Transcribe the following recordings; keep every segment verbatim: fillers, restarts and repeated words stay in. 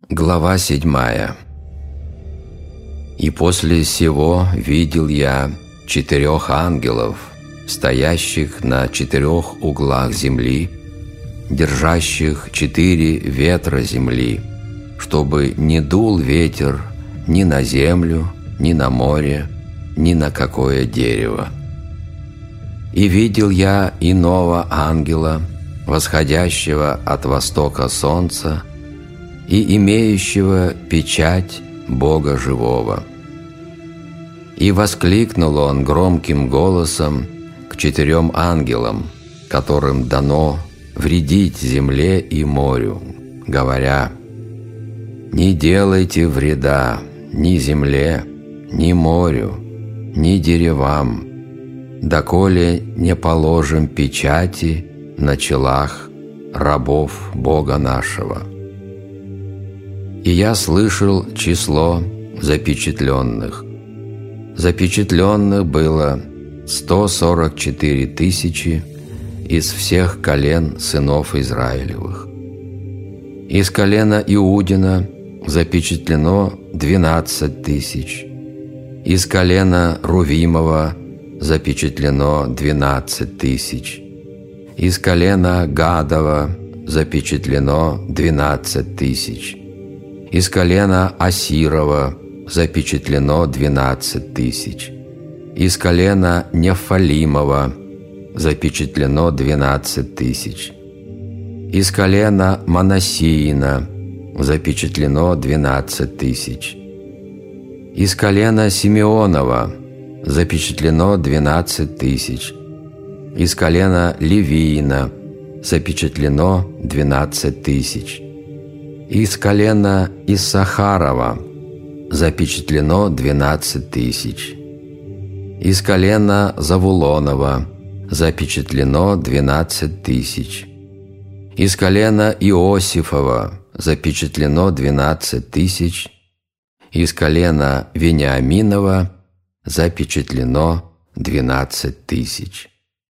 Глава седьмая. «И после сего видел я четырех ангелов, стоящих на четырех углах земли, держащих четыре ветра земли, чтобы не дул ветер ни на землю, ни на море, ни на какое дерево. И видел я иного ангела, восходящего от востока солнца, и имеющего печать Бога живого. И воскликнул он громким голосом к четырем ангелам, которым дано вредить земле и морю, говоря: «Не делайте вреда ни земле, ни морю, ни деревам, доколе не положим печати на челах рабов Бога нашего». И я слышал число запечатленных. Запечатленных было сто сорок четыре тысячи из всех колен сынов Израилевых. Из колена Иудина запечатлено двенадцать тысяч. Из колена Рувимова запечатлено двенадцать тысяч. Из колена Гадова запечатлено двенадцать тысяч. Из колена Асирова запечатлено двенадцать тысяч. Из колена Нефалимова запечатлено двенадцать тысяч. Из колена Манассиина запечатлено двенадцать тысяч. Из колена Симеонова запечатлено двенадцать тысяч. Из колена Левиина запечатлено двенадцать тысяч. Из колена Иссахарова запечатлено двенадцать тысяч. Из колена Завулонова запечатлено двенадцать тысяч. Из колена Иосифова запечатлено двенадцать тысяч. Из колена Вениаминова запечатлено двенадцать тысяч.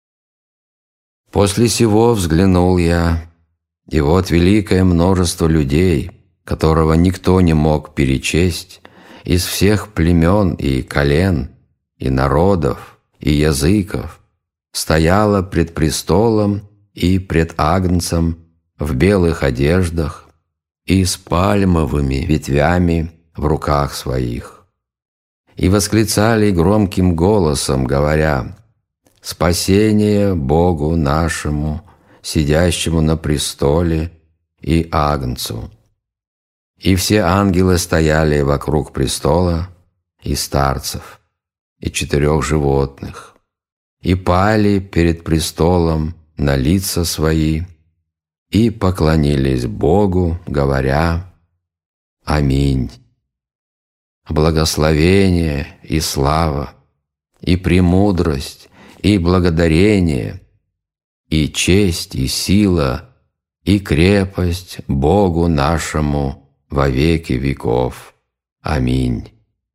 После сего взглянул я, и вот великое множество людей, которого никто не мог перечесть, из всех племен и колен, и народов, и языков, стояло пред престолом и пред Агнцем в белых одеждах и с пальмовыми ветвями в руках своих. И восклицали громким голосом, говоря: «Спасение Богу нашему, сидящему на престоле, и Агнцу». И все ангелы стояли вокруг престола, и старцев, и четырех животных, и пали перед престолом на лица свои, и поклонились Богу, говоря: «Аминь». Благословение и слава, и премудрость, и благодарение, и честь, и сила, и крепость Богу нашему во веки веков. Аминь.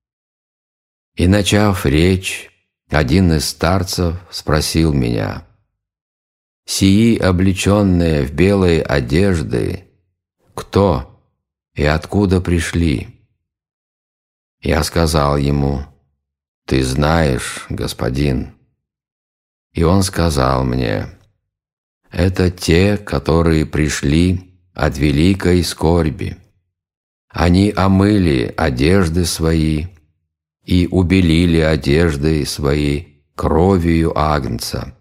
И, начав речь, один из старцев спросил меня: «Сии, облеченные в белые одежды, кто и откуда пришли?» Я сказал ему: «Ты знаешь, господин». И он сказал мне: «Это те, которые пришли от великой скорби. Они омыли одежды свои и убелили одежды свои кровью Агнца.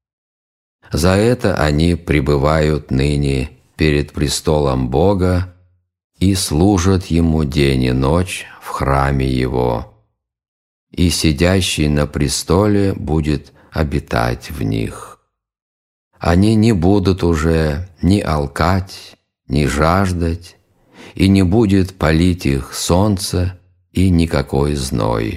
За это они пребывают ныне перед престолом Бога и служат Ему день и ночь в храме Его, и сидящий на престоле будет обитать в них. Они не будут уже ни алкать, ни жаждать, и не будет палить их солнце и никакой зной.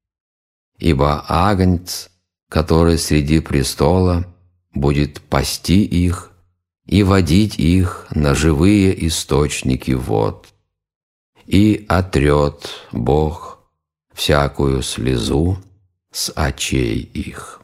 Ибо Агнец, который среди престола, будет пасти их и водить их на живые источники вод. И отрет Бог всякую слезу с очей их».